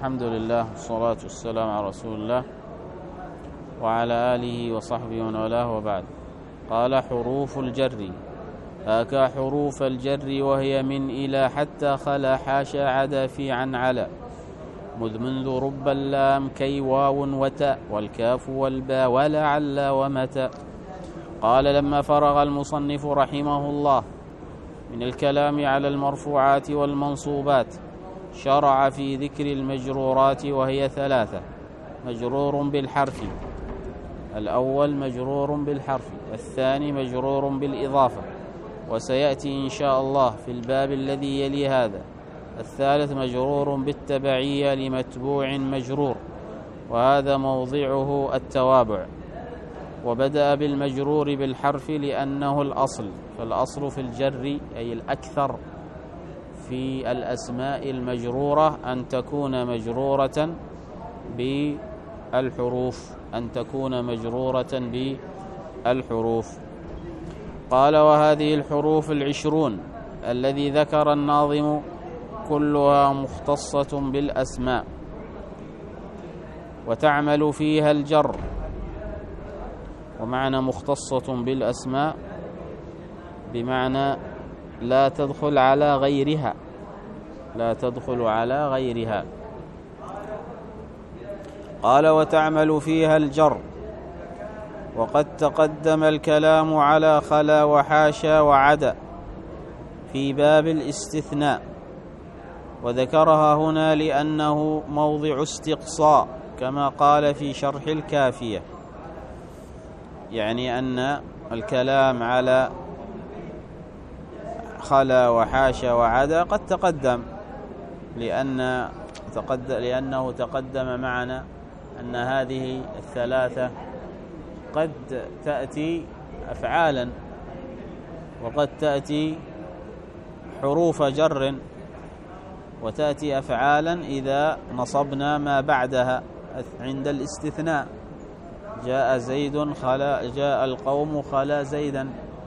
الحمد لله والصلاة والسلام على رسول الله وعلى آله وصحبه ومن والاه، وبعد. قال: حروف الجر. هاكا حروف الجر وهي من إلى حتى خلا حاشا عدا في عن على مذ منذ رب اللام كي واو وتاء والكاف والباء ولعل ومتى. قال: لما فرغ المصنف رحمه الله من الكلام على المرفوعات والمنصوبات شرع في ذكر المجرورات، وهي ثلاثة: مجرور بالحرف، الأول مجرور بالحرف، الثاني مجرور بالإضافة، وسيأتي إن شاء الله في الباب الذي يلي هذا الثالث مجرور بالتبعية لمتبوع مجرور، وهذا موضعه التوابع. وبدأ بالمجرور بالحرف لأنه الأصل، فالأصل في الجر أي الأكثر في الأسماء المجرورة أن تكون مجرورة بالحروف، بالحروف. قال: وهذه الحروف 20 الذي ذكر الناظم كلها مختصة بالأسماء وتعمل فيها الجر. ومعنى مختصة بالأسماء بمعنى لا تدخل على غيرها، قال: وتعمل فيها الجر. وقد تقدم الكلام على خلا وحاشا وعدا في باب الاستثناء، وذكرها هنا لأنه موضع استقصاء كما قال في شرح الكافية، يعني أن الكلام على خلا وحاشا وعدا قد تقدم، لأنه تقدم معنا أن هذه الثلاثة قد تأتي أفعالا وقد تأتي حروف جر، وتأتي أفعالا إذا نصبنا ما بعدها عند الاستثناء. جاء القوم خلا زيدا،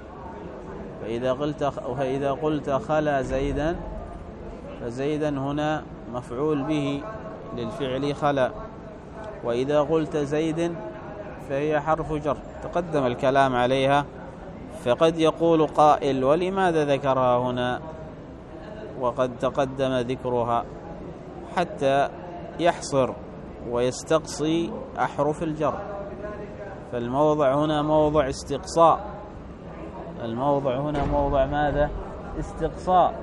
فإذا قلت خلا زيدا فزيدا هنا مفعول به للفعل خلا، وإذا قلت زيد فهي حرف جر تقدم الكلام عليها. فقد يقول قائل: ولماذا ذكرها هنا وقد تقدم ذكرها؟ حتى يحصر ويستقصي أحرف الجر، فالموضع هنا موضع استقصاء، ماذا؟ استقصاء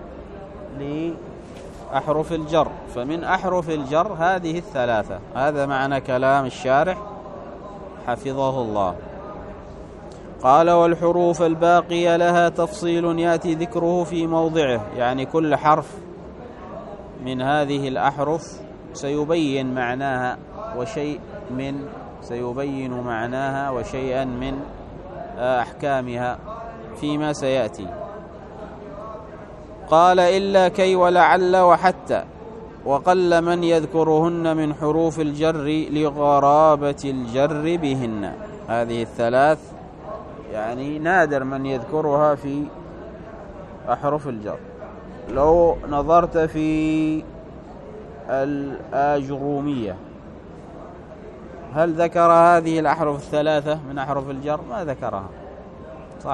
لأحرف الجر. فمن أحرف الجر هذه الثلاثة. هذا معنى كلام الشارح حفظه الله. قال: والحروف الباقية لها تفصيل يأتي ذكره في موضعه، يعني كل حرف من هذه الأحرف سيبين معناها وشيئا من أحكامها فيما سيأتي. قال: إلا كي ولعل وحتى، وقل من يذكرهن من حروف الجر لغرابة الجر بهن. هذه الثلاث يعني نادر من يذكرها في أحرف الجر. لو نظرت في الآجرومية هل ذكر هذه الأحرف الثلاثة من أحرف الجر؟ ما ذكرها، صح؟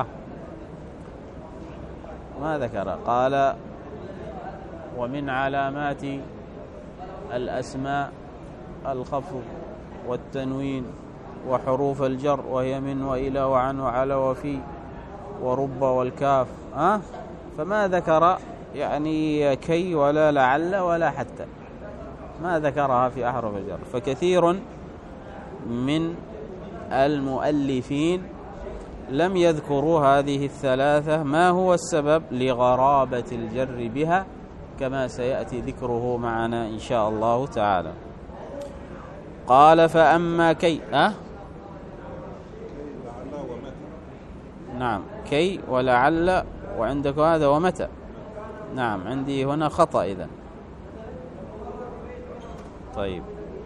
ما ذكر. قال: ومن علامات الأسماء الخفض والتنوين وحروف الجر، وهي من وإلى وعن وعلى وفي ورب والكاف. فما ذكر يعني كي ولا لعل ولا حتى، ما ذكرها في أحرف الجر. فكثير من المؤلفين لم يذكروا هذه الثلاثة. ما هو السبب؟ لغرابة الجر بها، كما سيأتي ذكره معنا إن شاء الله تعالى. قال: فأما كي نعم، كي ولعل، وعندك هذا ومتى. نعم، عندي هنا خطأ إذن. طيب،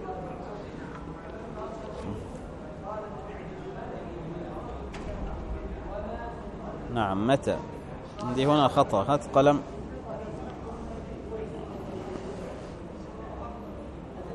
نعم، متى عندي هنا خطأ. هات قلم.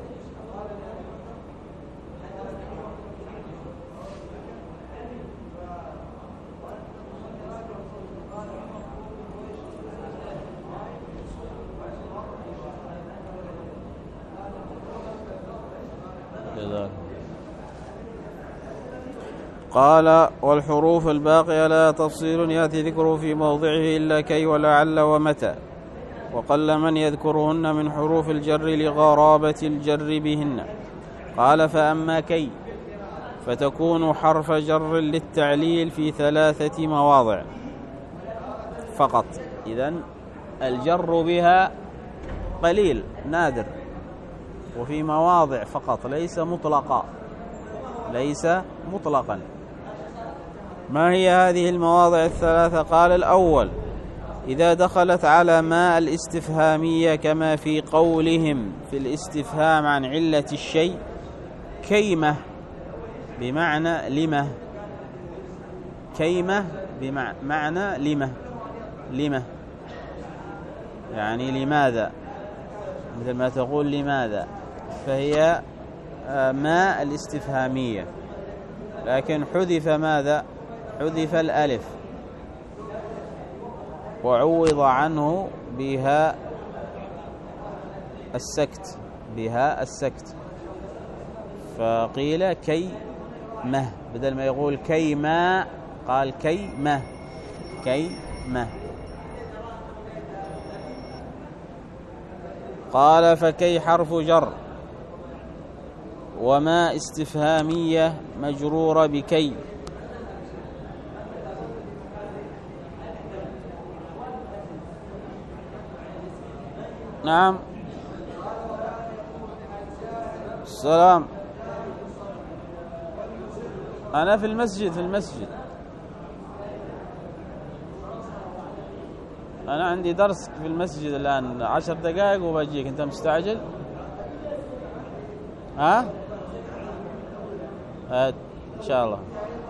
قال والحروف الباقية لا تفصيل يأتي ذكره في موضعه إلا كي ولعل ومتى، وقل من يذكرهن من حروف الجر لغرابة الجر بهن. قال فأما كي فتكون حرف جر للتعليل في 3 مواضع فقط. إذن الجر بها قليل نادر، وفي مواضع فقط، ليس مطلقا. ما هي هذه المواضع 3؟ قال الأول إذا دخلت على ما الاستفهامية كما في قولهم في الاستفهام عن علة الشيء كيمة بمعنى لمة، كيمة بمعنى لمة يعني لماذا، مثل ما تقول لماذا، فهي ما الاستفهامية، لكن حذف ماذا؟ حذف الألف وعوض عنه بها السكت، فقيل كيمة بدل ما يقول كيما قال كيمة. قال فكي حرف جر وما استفهامية مجرورة بكي. نعم السلام، أنا في المسجد أنا عندي درس في المسجد الآن 10 دقائق وبجيك. أنت مستعجل؟ ها؟ إن شاء الله.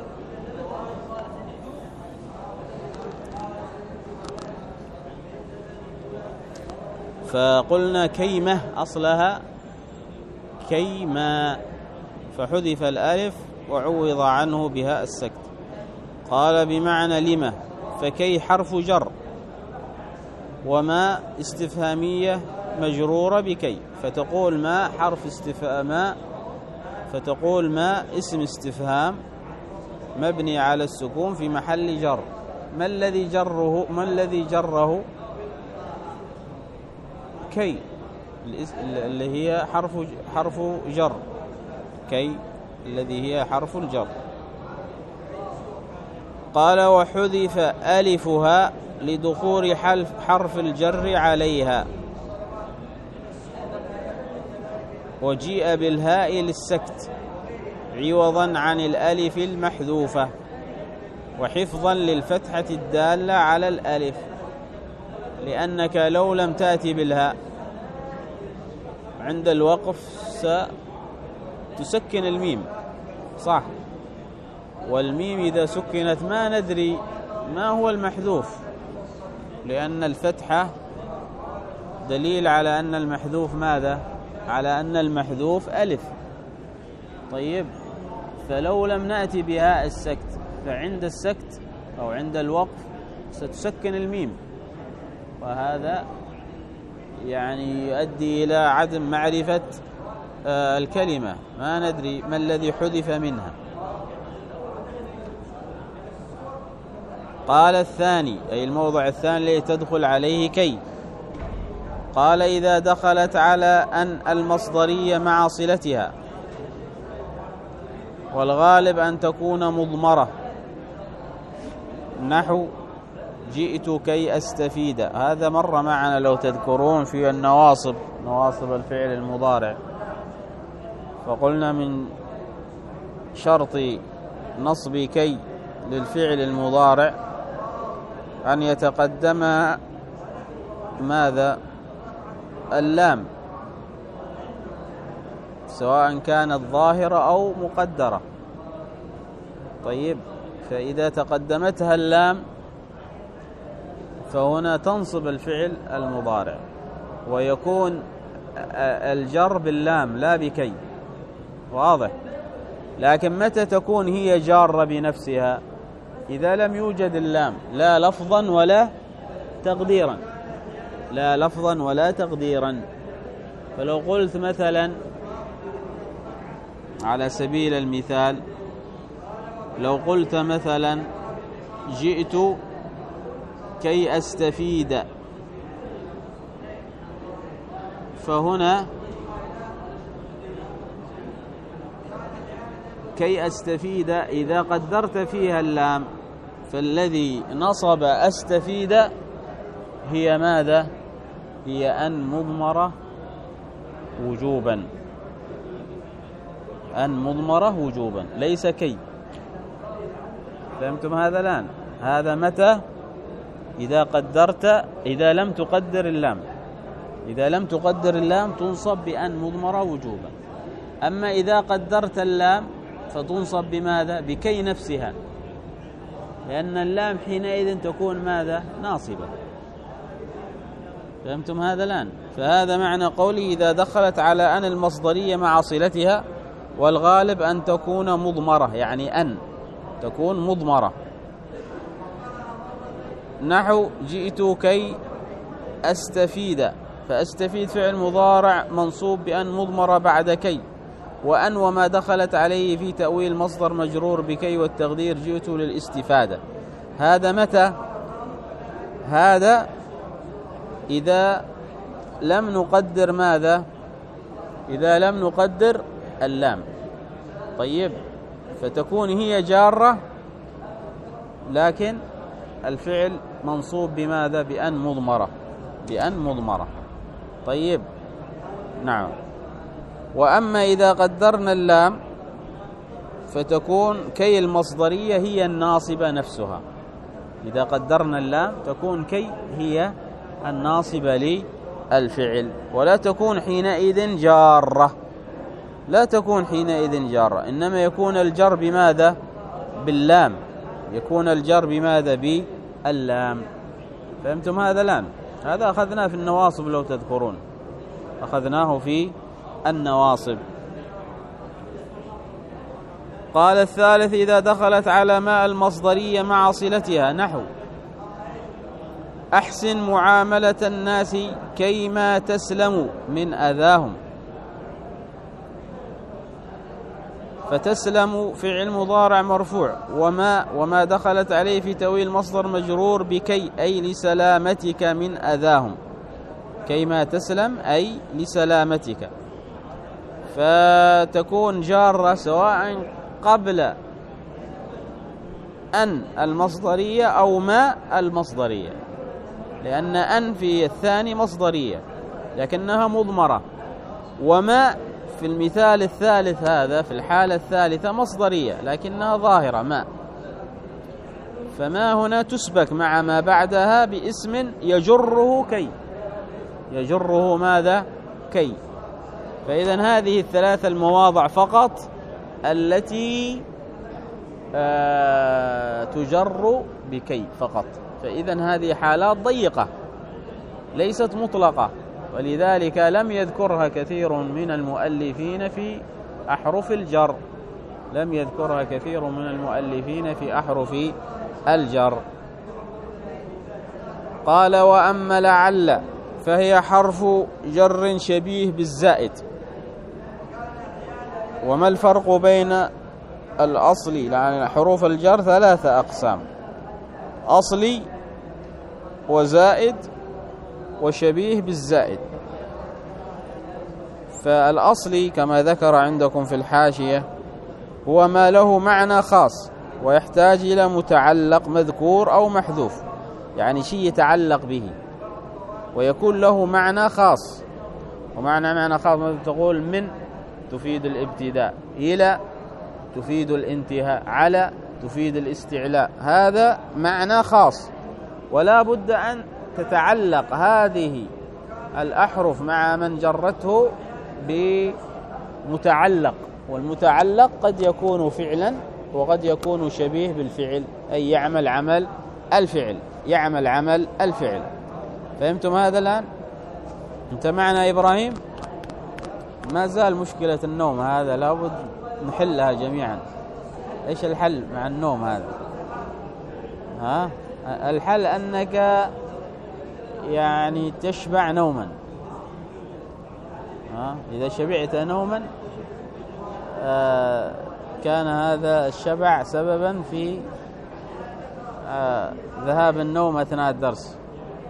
فقلنا كيمة أصلها كيما، فحذف الألف وعوض عنه بها السكت. قال بمعنى لما، فكي حرف جر وما استفهامية مجرورة بكي، فتقول ما حرف استفهام، فتقول ما اسم استفهام مبني على السكون في محل جر. ما الذي جره؟ كي اللي هي حرف جر، كي الذي هي حرف الجر. قال وحذف ألفها لدخول حرف الجر عليها، وجيء بالهاء للسكت عوضا عن الألف المحذوفة، وحفظا للفتحة الدالة على الألف، لأنك لو لم تأتي بالهاء عند الوقف ستسكن الميم، صح؟ والميم إذا سكنت ما ندري ما هو المحذوف، لأن الفتحة دليل على أن المحذوف ماذا؟ على أن المحذوف ألف. طيب، فلو لم نأتي بهاء السكت فعند السكت أو عند الوقف ستسكن الميم، وهذا يعني يؤدي إلى عدم معرفة الكلمة، ما ندري ما الذي حذف منها. قال الثاني أي الموضع الثاني الذي تدخل عليه كي، قال إذا دخلت على أن المصدرية مع صلتها، والغالب أن تكون مضمرة، نحو جئت كي أستفيد. هذا مر معنا لو تذكرون في نواصب الفعل المضارع، فقلنا من شرط نصب كي للفعل المضارع أن يتقدم ماذا؟ اللام، سواء كانت ظاهرة أو مقدرة. طيب، فإذا تقدمتها اللام فهنا تنصب الفعل المضارع، ويكون الجر باللام لا بكي، واضح؟ لكن متى تكون هي جارة بنفسها؟ إذا لم يوجد اللام، لا لفظا ولا تقديرا. فلو قلت مثلا على سبيل المثال لو قلت مثلا جئت كي أستفيد، فهنا كي أستفيد إذا قدرت فيها اللام فالذي نصب أستفيد هي ماذا؟ هي أن مضمرة وجوبا، أن مضمرة وجوبا ليس كي. فهمتم هذا الآن؟ هذا متى؟ إذا قدرت، إذا لم تقدر اللام، إذا لم تقدر اللام تنصب بأن مضمرة وجوبا. أما إذا قدرت اللام فتنصب بماذا؟ بكي نفسها، لأن اللام حينئذ تكون ماذا؟ ناصبة. فهمتم هذا الآن؟ فهذا معنى قولي إذا دخلت على أن المصدرية مع صلتها، والغالب أن تكون مضمرة، يعني أن تكون مضمرة. نحو جئت كي أستفيد، فأستفيد فعل مضارع منصوب بأن مضمرة بعد كي، وأن وما دخلت عليه في تأويل مصدر مجرور بكي، والتقدير جئت للاستفادة. هذا متى؟ هذا إذا لم نقدر ماذا؟ إذا لم نقدر اللام. طيب، فتكون هي جارة لكن الفعل منصوب بماذا؟ بأن مضمرة، بأن مضمرة. طيب، نعم. وأما إذا قدرنا اللام فتكون كي المصدرية هي الناصبة نفسها. إذا قدرنا اللام تكون كي هي الناصبة للفعل، ولا تكون حينئذ جارة، لا تكون حينئذ جارة، إنما يكون الجر بماذا؟ باللام، يكون الجر بماذا؟ باللام. فهمتم هذا الآن؟ هذا أخذناه في النواصب لو تذكرون، أخذناه في النواصب. قال الثالث إذا دخلت على ماء المصدرية مع صلتها، نحو أحسن معاملة الناس كيما تسلم من أذاهم. فتسلم فعل مضارع مرفوع، وما دخلت عليه في تأويل مصدر مجرور بكي، أي لسلامتك من أذاهم. كيما تسلم أي لسلامتك، فتكون جارة سواء قبل أن المصدرية أو ما المصدرية، لأن أن في الثاني مصدرية لكنها مضمرة، وما في المثال الثالث هذا في الحالة الثالثة مصدرية لكنها ظاهرة ما. فما هنا تسبك مع ما بعدها باسم يجره كي، يجره ماذا؟ كي. فإذا هذه الثلاثة المواضع فقط التي تجر بكي فقط. فإذا هذه حالات ضيقة ليست مطلقة، ولذلك لم يذكرها كثير من المؤلفين في أحرف الجر، لم يذكرها كثير من المؤلفين في أحرف الجر. قال وأما لعل فهي حرف جر شبيه بالزائد. وما الفرق بين الأصلي؟ يعني حروف الجر ثلاثة أقسام: أصلي وزائد وشبيه بالزائد. فالأصلي كما ذكر عندكم في الحاشية هو ما له معنى خاص ويحتاج إلى متعلق مذكور أو محذوف، يعني شيء يتعلق به ويكون له معنى خاص. ومعنى خاص مثل تقول من تفيد الابتداء، إلى تفيد الانتهاء، على تفيد الاستعلاء، هذا معنى خاص، ولا بد أن تتعلق هذه الأحرف مع من جرته بمتعلق، والمتعلق قد يكون فعلا وقد يكون شبيه بالفعل، أي يعمل عمل الفعل، يعمل عمل الفعل. فهمتم هذا الآن؟ أنت معنا إبراهيم؟ ما زال مشكلة النوم هذا لابد نحلها جميعا. إيش الحل مع النوم هذا؟ الحل أنك يعني تشبع نوما. إذا شبعت نوما كان هذا الشبع سببا في ذهاب النوم أثناء الدرس.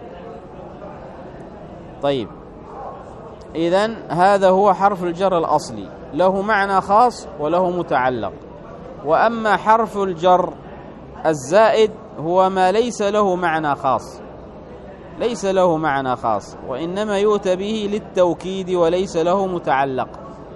طيب، إذن هذا هو حرف الجر الأصلي، له معنى خاص وله متعلق. وأما حرف الجر الزائد هو ما ليس له معنى خاص، ليس له معنى خاص، وإنما يؤتى به للتوكيد وليس له متعلق.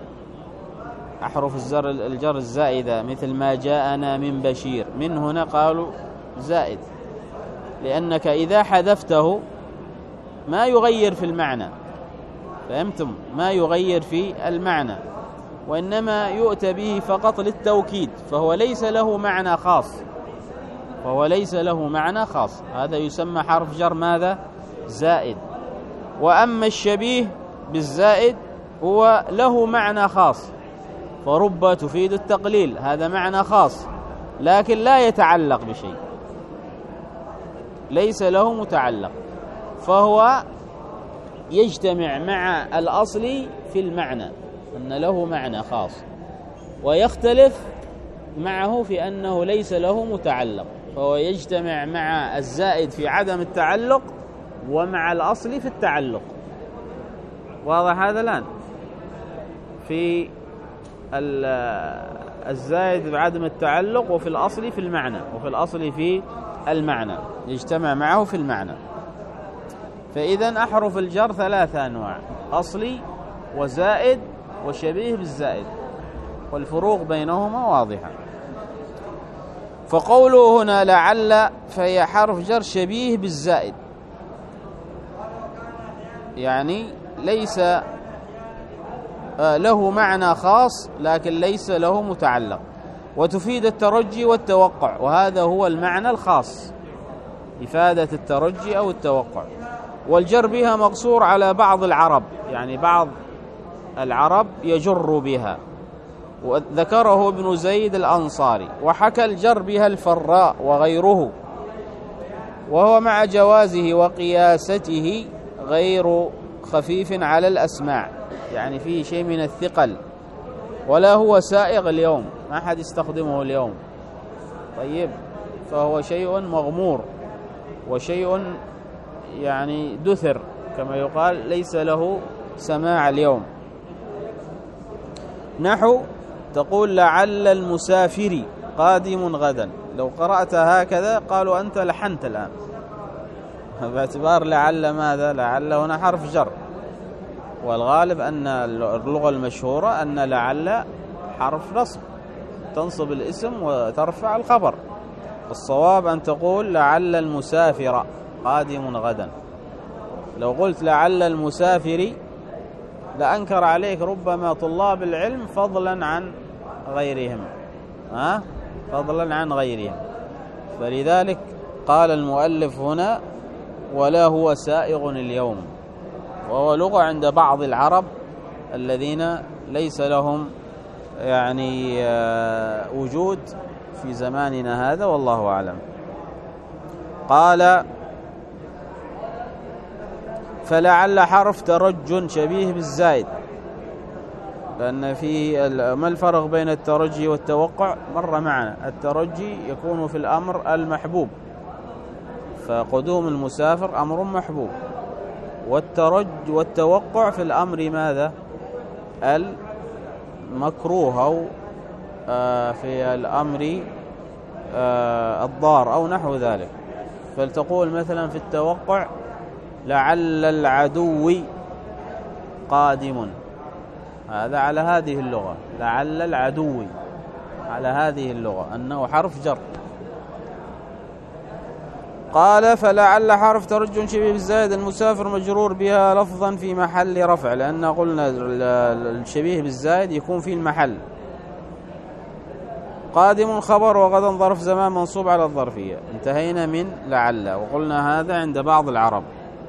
أحرف الجر الزائدة مثل ما جاءنا من بشير، من هنا قالوا زائد، لأنك إذا حذفته ما يغير في المعنى، فهمتم؟ ما يغير في المعنى، وإنما يؤتى به فقط للتوكيد، فهو ليس له معنى خاص، فهو ليس له معنى خاص. هذا يسمى حرف جر ماذا؟ زائد. وأما الشبيه بالزائد هو له معنى خاص، فرب تفيد التقليل، هذا معنى خاص لكن لا يتعلق بشيء، ليس له متعلق، فهو يجتمع مع الأصل في المعنى أن له معنى خاص، ويختلف معه في أنه ليس له متعلق، فهو يجتمع مع الزائد في عدم التعلق ومع الأصل في التعلق. واضح هذا الآن؟ في الزائد بعدم التعلق، وفي الأصل في المعنى، وفي الأصل في المعنى، يجتمع معه في المعنى. فإذا أحرف الجر ثلاثة أنواع: أصلي وزائد وشبيه بالزائد، والفروق بينهما واضحة. فقوله هنا لعل فهي حرف جر شبيه بالزائد، يعني ليس له معنى خاص لكن ليس له متعلق، وتفيد الترجي والتوقع، وهذا هو المعنى الخاص، إفادة الترجي أو التوقع. والجر بها مقصور على بعض العرب، يعني بعض العرب يجر بها، وذكره ابن زيد الأنصاري. وحكى الجر بها الفراء وغيره، وهو مع جوازه وقياسته غير خفيف على الأسماع، يعني فيه شيء من الثقل، ولا هو سائغ اليوم، ما أحد يستخدمه اليوم. طيب، فهو شيء مغمور وشيء يعني دثر كما يقال، ليس له سماع اليوم. نحو تقول لعل المسافر قادم غدا، لو قرأت هكذا قالوا أنت لحنت الآن، باعتبار لعل ماذا؟ لعل هنا حرف جر، والغالب أن اللغة المشهورة أن لعل حرف نصب، تنصب الاسم وترفع الخبر. الصواب أن تقول لعل المسافر قادم غدا. لو قلت لعل المسافر لأنكر عليك ربما طلاب العلم فضلا عن غيرهم، فضلا عن غيرهم. فلذلك قال المؤلف هنا ولا هو سائغ اليوم، وهو لغة عند بعض العرب الذين ليس لهم يعني وجود في زماننا هذا، والله أعلم. قال فلعل حرف ترج شبيه بالزائد، لأن فيه ما الفرق بين الترجي والتوقع؟ مر معنا. الترجي يكون في الأمر المحبوب، فقدوم المسافر أمر محبوب، والتوقع في الأمر ماذا؟ المكروه، أو في الأمر الضار أو نحو ذلك. فلتقول مثلا في التوقع لعل العدو قادم، هذا على هذه اللغة، لعل العدو على هذه اللغة أنه حرف جر. قال فلعل حرف ترج شبيه بالزائد، المسافر مجرور بها لفظا في محل رفع، لأن قلنا الشبيه بالزائد يكون في المحل. قادم خبر، وغدا ظرف زمان منصوب على الظرفية. انتهينا من لعل، وقلنا هذا عند بعض العرب.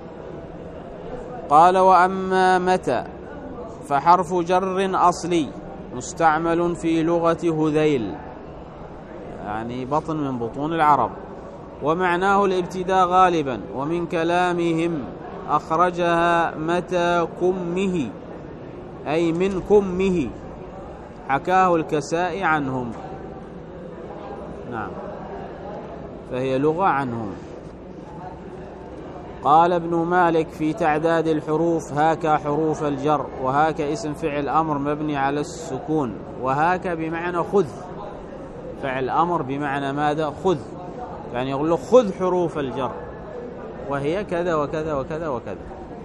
قال وأما متى فحرف جر أصلي مستعمل في لغة هذيل، يعني بطن من بطون العرب، ومعناه الابتداء غالبا، ومن كلامهم أخرجها متى كمه، أي من كمه، حكاه الكسائي عنهم. نعم، فهي لغة عنهم. قال ابن مالك في تعداد الحروف: هاك حروف الجر، وهاك اسم فعل أمر مبني على السكون، وهاك بمعنى خذ، فعل أمر بمعنى ماذا؟ خذ، يعني يقول له خذ حروف الجر، وهي كذا وكذا وكذا وكذا.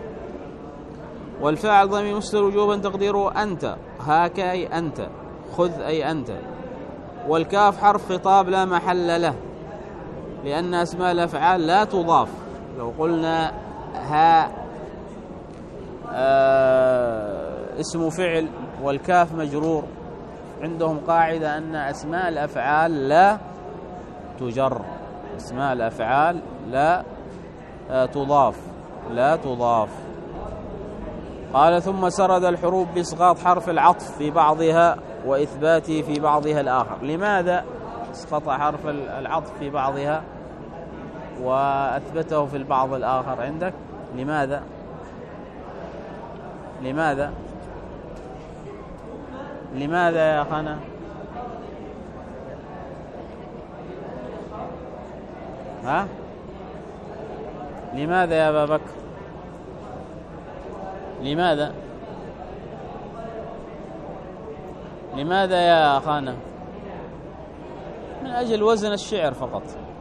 والفاعل ضمير مستتر وجوبا تقديره أنت، هاك أي أنت، خذ أي أنت. والكاف حرف خطاب لا محل له، لأن أسماء الأفعال لا تضاف. لو قلنا ها اسم فعل والكاف مجرور، عندهم قاعدة أن أسماء الأفعال لا تجر، أسماء الأفعال لا تضاف، لا تضاف. قال: ثم سرد الحروف بإسقاط حرف العطف في بعضها وإثباته في بعضها الآخر. لماذا اسقط حرف العطف في بعضها وأثبته في البعض الآخر عندك؟ لماذا؟ لماذا؟ لماذا يا أخانا؟ ها؟ لماذا يا أبا بكر؟ لماذا؟ لماذا يا أخانا؟ من أجل وزن الشعر فقط.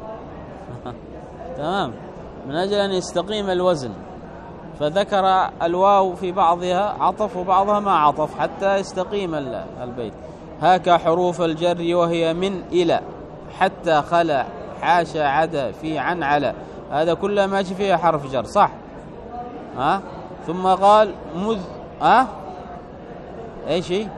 تمام، من أجل أن يستقيم الوزن، فذكر الواو في بعضها عطف وبعضها ما عطف حتى يستقيم البيت. هاك حروف الجر وهي من إلى حتى خلا حاشا عدا في عن على، هذا كله ماشي فيها حرف جر، صح؟ ها؟ ثم قال مذ ايش هي؟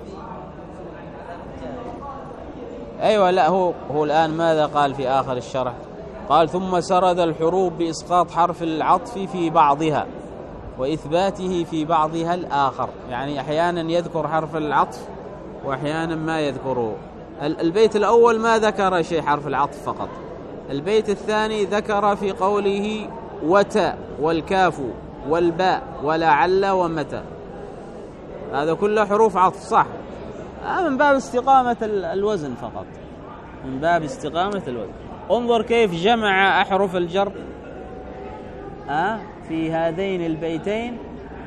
ايوه، لا هو الآن ماذا قال في آخر الشرح؟ قال: ثم سرد الحروف بإسقاط حرف العطف في بعضها وإثباته في بعضها الآخر، يعني أحيانا يذكر حرف العطف وأحيانا ما يذكره. البيت الأول ما ذكر شيء حرف العطف فقط، البيت الثاني ذكر في قوله وتا والكاف والباء ولعل ومتى، هذا كله حروف عطف، صح؟ من باب استقامة الوزن فقط، من باب استقامة الوزن. انظر كيف جمع أحرف الجر في هذين البيتين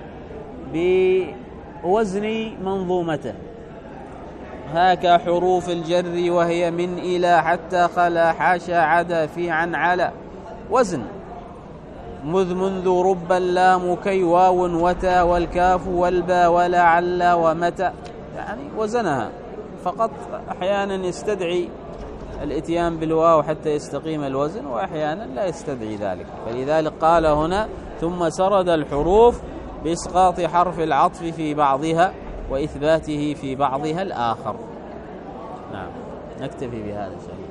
بوزن منظومته. هاك حروف الجر وهي من إلى حتى خلا حاشا عدا في عن على، وزن. مذ منذ رب اللام كي واو وتا والكاف والباء ولعل ومتى، يعني وزنها فقط. أحيانا يستدعي الاتيان بالواو حتى يستقيم الوزن، وأحيانا لا يستدعي ذلك. فلذلك قال هنا: ثم سرد الحروف بإسقاط حرف العطف في بعضها وإثباته في بعضها الآخر. نعم، نكتفي بهذا إن شاء الله.